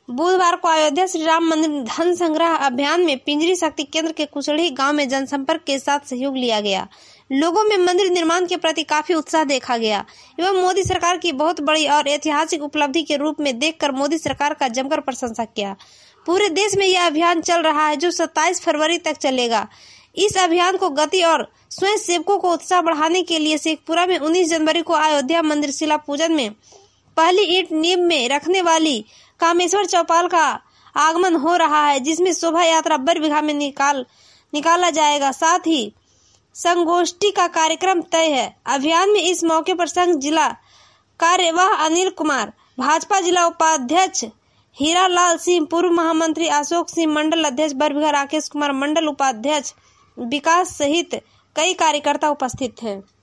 बुधवार को अयोध्या श्री राम मंदिर धन संग्रह अभियान में पिंजरी शक्ति केंद्र के कुचड़ी गांव में जनसंपर्क के साथ सहयोग लिया गया। लोगों में मंदिर निर्माण के प्रति काफी उत्साह देखा गया एवं मोदी सरकार की बहुत बड़ी और ऐतिहासिक उपलब्धि के रूप में देखकर मोदी सरकार का जमकर प्रशंसा किया। पूरे देश में यह अभियान चल रहा है जो 27 फरवरी तक चलेगा। इस अभियान को गति और स्वयं सेवकों को उत्साह बढ़ाने के लिए शेखपुरा में 19 जनवरी को अयोध्या मंदिर शिला पूजन में पहली ईंट नींव में रखने वाली कामेश्वर चौपाल का आगमन हो रहा है, जिसमें शोभा यात्रा बरबीघा में निकाला जाएगा। साथ ही संगोष्ठी का कार्यक्रम तय है। अभियान में इस मौके पर संघ जिला कार्यवाह अनिल कुमार, भाजपा जिला उपाध्यक्ष हीरालाल सिंह, पूर्व महामंत्री अशोक सिंह, मंडल अध्यक्ष बरबीघा राकेश कुमार, मंडल उपाध्यक्ष विकास सहित कई कार्यकर्ता उपस्थित थे।